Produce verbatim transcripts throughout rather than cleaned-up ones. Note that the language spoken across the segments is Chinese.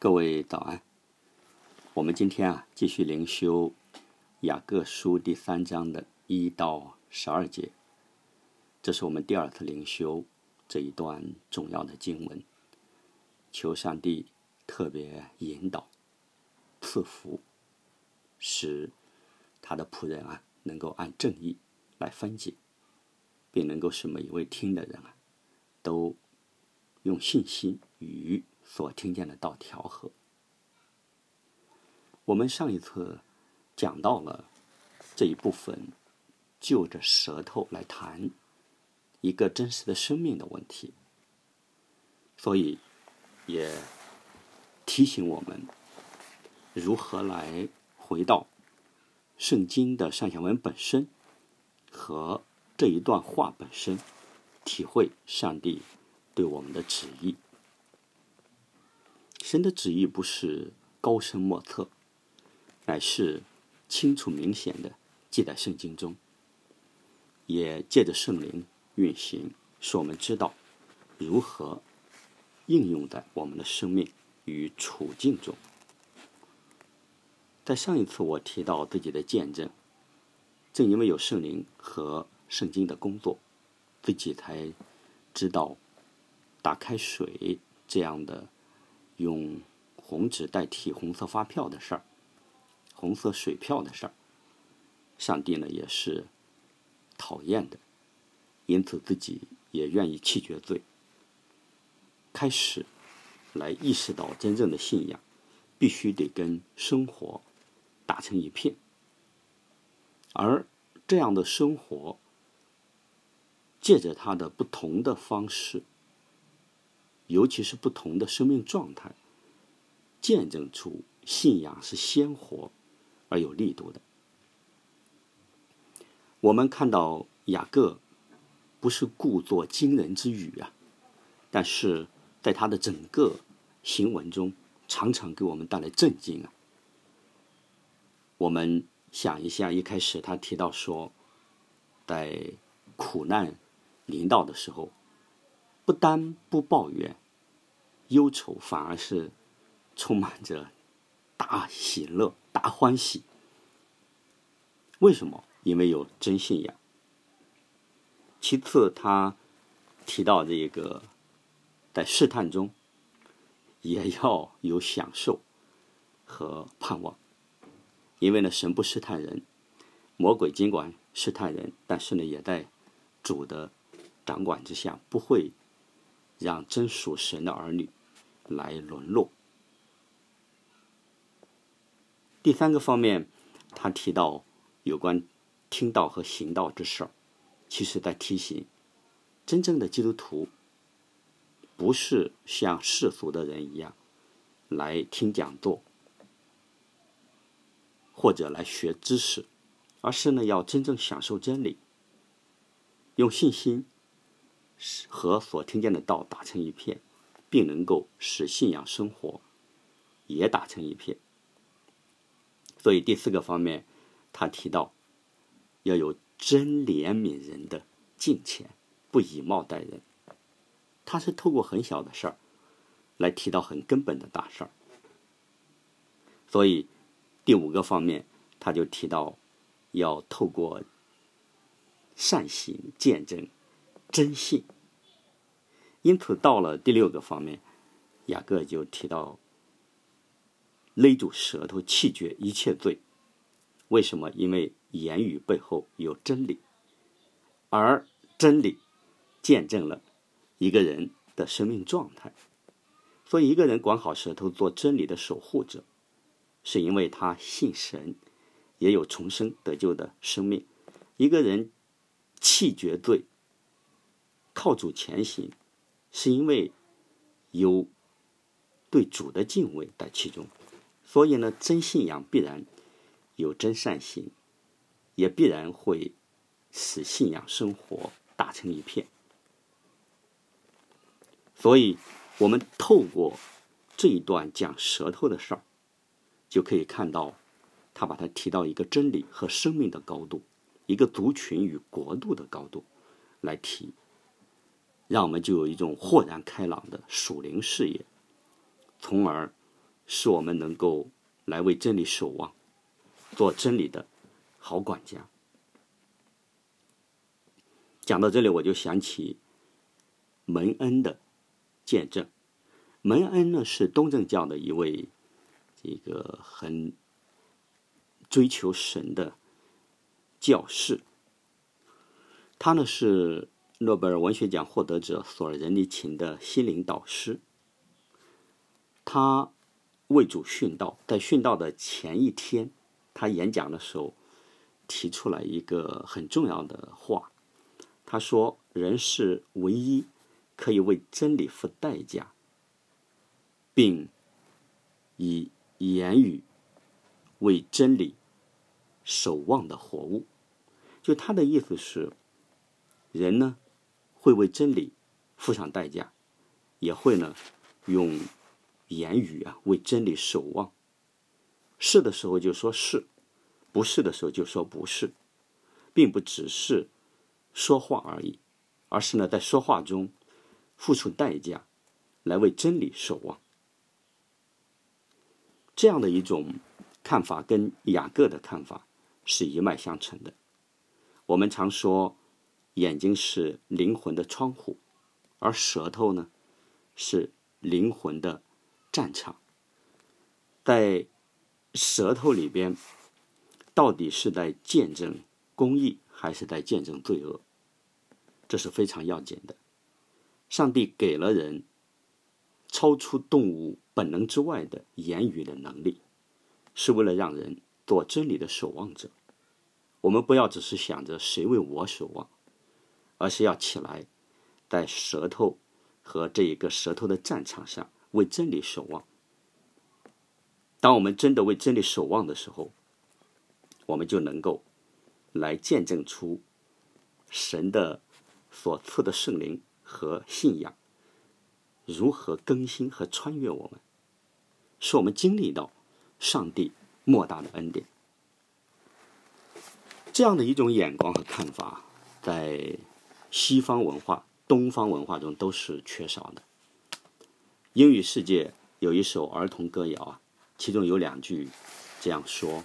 各位早安。我们今天啊继续灵修雅各书第三章的一到十二节，这是我们第二次灵修这一段重要的经文。求上帝特别引导赐福，使他的仆人啊能够按正义来分解，并能够使每一位听的人啊都用信心与所听见的道调和。我们上一次讲到了这一部分，就着舌头来谈一个真实的生命的问题，所以也提醒我们如何来回到圣经的上下文本身和这一段话本身，体会上帝对我们的旨意。神的旨意不是高深莫测，乃是清楚明显的记在圣经中，也借着圣灵运行，使我们知道如何应用在我们的生命与处境中。在上一次我提到自己的见证，正因为有圣灵和圣经的工作，自己才知道打开水这样的用红纸代替红色发票的事儿，红色水票的事儿，上帝呢也是讨厌的，因此自己也愿意弃绝罪，开始来意识到真正的信仰必须得跟生活打成一片，而这样的生活借着它的不同的方式，尤其是不同的生命状态，见证出信仰是鲜活而有力度的。我们看到雅各不是故作惊人之语啊，但是在他的整个行文中常常给我们带来震惊啊。我们想一下，一开始他提到说，在苦难临到的时候，不单不抱怨忧愁，反而是充满着大喜乐、大欢喜。为什么？因为有真信仰。其次，他提到这个在试探中也要有享受和盼望，因为呢，神不试探人，魔鬼尽管试探人，但是呢，也在主的掌管之下，不会让真属神的儿女来沦落。第三个方面，他提到有关听道和行道之事，其实在提醒真正的基督徒不是像世俗的人一样来听讲座或者来学知识，而是呢要真正享受真理，用信心和所听见的道打成一片，并能够使信仰生活也打成一片。所以第四个方面，他提到要有真怜悯人的敬虔，不以貌待人。他是透过很小的事儿来提到很根本的大事儿。所以第五个方面，他就提到要透过善行见证真信。因此到了第六个方面，雅各就提到勒住舌头，弃绝一切罪。为什么？因为言语背后有真理，而真理见证了一个人的生命状态。所以一个人管好舌头，做真理的守护者，是因为他信神，也有重生得救的生命。一个人弃绝罪，靠主前行，是因为有对主的敬畏在其中。所以呢，真信仰必然有真善行，也必然会使信仰生活打成一片。所以我们透过这一段讲舌头的事儿，就可以看到他把它提到一个真理和生命的高度，一个族群与国度的高度来提，让我们就有一种豁然开朗的属灵视野，从而使我们能够来为真理守望，做真理的好管家。讲到这里，我就想起蒙恩的见证。蒙恩呢是东正教的一位这个很追求神的教士，他呢是诺贝尔文学奖获得者索尔仁尼琴的心灵导师。他为主殉道，在殉道的前一天，他演讲的时候提出来一个很重要的话，他说人是唯一可以为真理付代价并以言语为真理守望的活物。就他的意思是，人呢会为真理付上代价，也会呢用言语啊为真理守望。是的时候就说是，不是的时候就说不是，并不只是说话而已，而是呢在说话中付出代价来为真理守望。这样的一种看法跟雅各的看法是一脉相承的。我们常说眼睛是灵魂的窗户，而舌头呢是灵魂的战场。在舌头里边，到底是在见证公义还是在见证罪恶，这是非常要紧的。上帝给了人超出动物本能之外的言语的能力，是为了让人做真理的守望者。我们不要只是想着谁为我守望，而是要起来在舌头和这一个舌头的战场上为真理守望。当我们真的为真理守望的时候，我们就能够来见证出神的所赐的圣灵和信仰如何更新和穿越我们，使我们经历到上帝莫大的恩典。这样的一种眼光和看法，在西方文化、东方文化中都是缺少的。英语世界有一首儿童歌谣啊，其中有两句这样说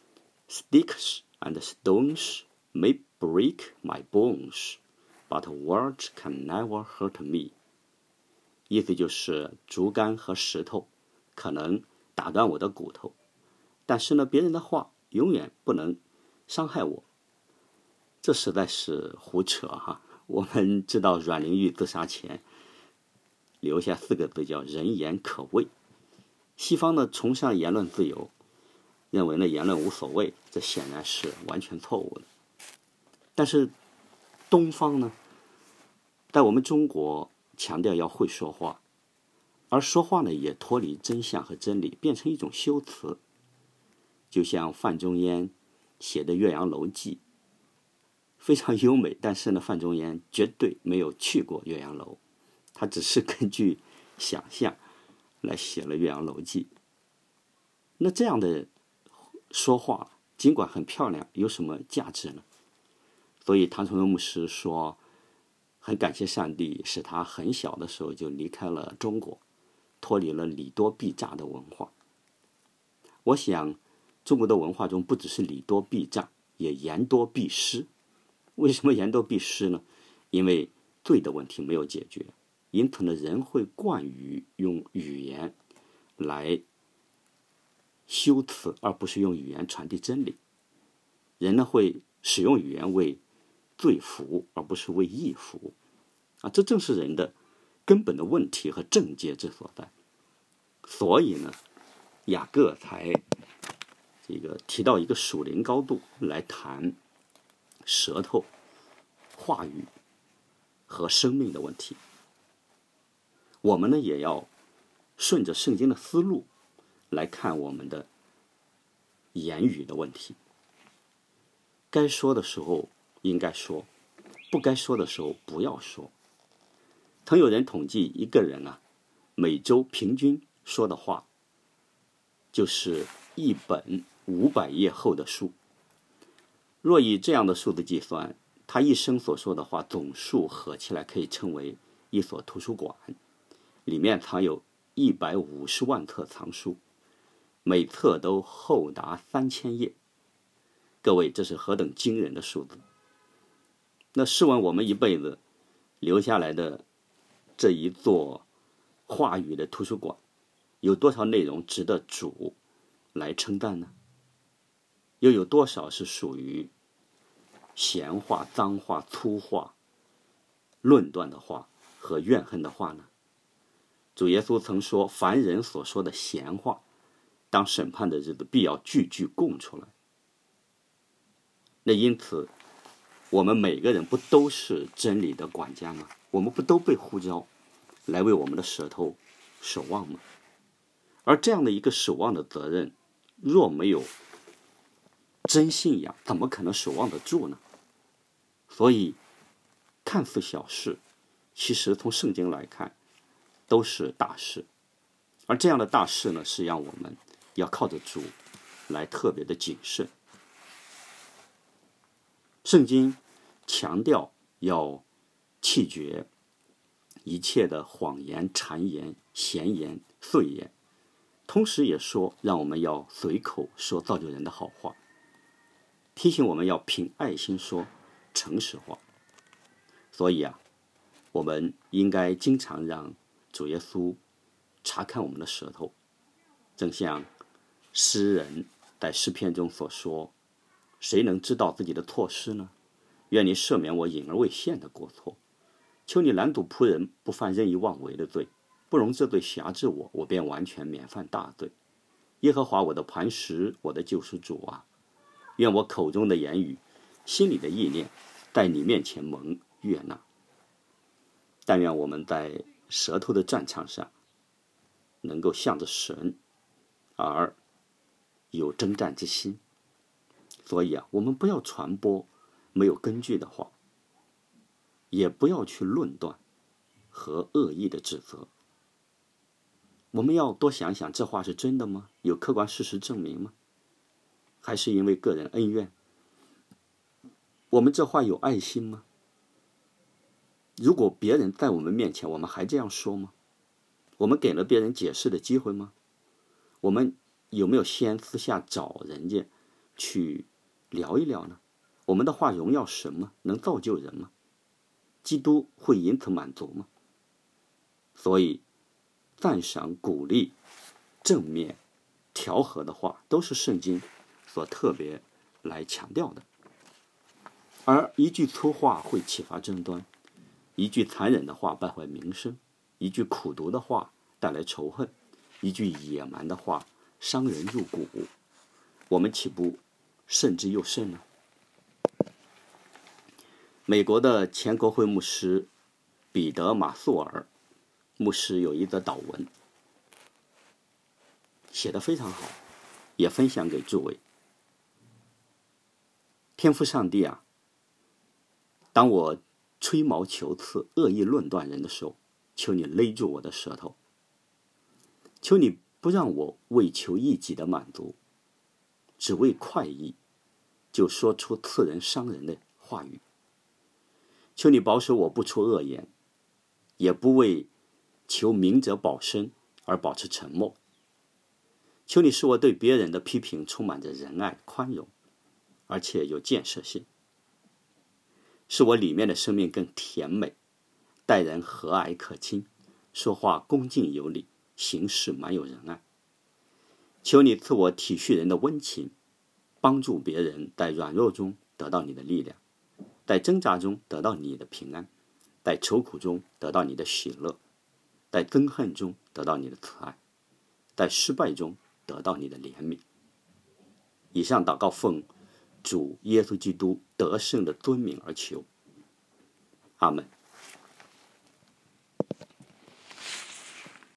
：Sticks and stones may break my bones, but words can never hurt me。意思就是竹竿和石头可能打断我的骨头，但是呢，别人的话永远不能伤害我。这实在是胡扯哈！我们知道阮玲玉自杀前留下四个字叫人言可畏。西方呢崇尚言论自由，认为呢言论无所谓，这显然是完全错误的。但是东方呢，在我们中国强调要会说话，而说话呢也脱离真相和真理，变成一种修辞。就像范仲淹写的《岳阳楼记》非常优美，但是呢范仲淹绝对没有去过岳阳楼，他只是根据想象来写了《岳阳楼记》。那这样的说话尽管很漂亮，有什么价值呢？所以唐崇荣牧师说，很感谢上帝使他很小的时候就离开了中国，脱离了礼多必诈的文化。我想中国的文化中不只是礼多必诈，也言多必失。为什么言多必失呢？因为罪的问题没有解决，因此呢，人会惯于用语言来修辞，而不是用语言传递真理。人呢会使用语言为罪服务，而不是为义服务。啊，这正是人的根本的问题和症结之所在。所以呢，雅各才这个提到一个属灵高度来谈舌头、话语和生命的问题。我们呢也要顺着圣经的思路来看我们的言语的问题。该说的时候应该说，不该说的时候不要说。曾有人统计，一个人啊，每周平均说的话就是一本五百页厚的书。若以这样的数字计算，他一生所说的话总数合起来可以称为一所图书馆，里面藏有一百五十万册藏书， 每册都厚达三千页。各位，这是何等惊人的数字！那试问我们一辈子留下来的这一座话语的图书馆，有多少内容值得主来称赞呢？又有多少是属于闲话、脏话、粗话、论断的话和怨恨的话呢？主耶稣曾说，凡人所说的闲话，当审判的日子必要句句供出来。那因此，我们每个人不都是真理的管家吗？我们不都被呼召来为我们的舌头守望吗？而这样的一个守望的责任，若没有真信仰，怎么可能守望得住呢？所以，看似小事，其实从圣经来看，都是大事。而这样的大事呢，是让我们要靠着主来特别的谨慎。圣经强调要弃绝一切的谎言、谗言、闲言、碎言，同时也说让我们要随口说造就人的好话，提醒我们要凭爱心说诚实话。所以啊，我们应该经常让主耶稣查看我们的舌头，正像诗人在诗篇中所说，谁能知道自己的错失呢？愿你赦免我隐而未现的过错，求你拦阻仆人不犯任意妄为的罪，不容这罪辖制我，我便完全免犯大罪。耶和华我的磐石，我的救赎主啊，愿我口中的言语，心里的意念，在你面前蒙悦纳。但愿我们在舌头的战场上，能够向着神而有征战之心。所以啊，我们不要传播没有根据的话，也不要去论断和恶意的指责。我们要多想想，这话是真的吗？有客观事实证明吗？还是因为个人恩怨？我们这话有爱心吗？如果别人在我们面前，我们还这样说吗？我们给了别人解释的机会吗？我们有没有先私下找人家去聊一聊呢？我们的话荣耀神吗？能造就人吗？基督会因此满足吗？所以赞赏、鼓励、正面、调和的话，都是圣经所特别来强调的。而一句粗话会启发争端，一句残忍的话败坏名声，一句苦毒的话带来仇恨，一句野蛮的话伤人入骨，我们岂不慎之又慎呢？美国的前国会牧师彼得·马素尔牧师有一则祷文，写得非常好，也分享给诸位。天父上帝啊，当我吹毛求疵、恶意论断人的时候，求你勒住我的舌头，求你不让我为求一己的满足，只为快意就说出刺人伤人的话语。求你保守我不出恶言，也不为求明哲保身而保持沉默。求你使我对别人的批评充满着仁爱、宽容，而且有建设性，使我里面的生命更甜美，待人和蔼可亲，说话恭敬有礼，行事满有仁爱。求你赐我体恤人的温情，帮助别人在软弱中得到你的力量，在挣扎中得到你的平安，在愁苦中得到你的喜乐，在憎恨中得到你的慈爱，在失败中得到你的怜悯。以上祷告奉主耶稣基督得胜的尊名而求，阿们。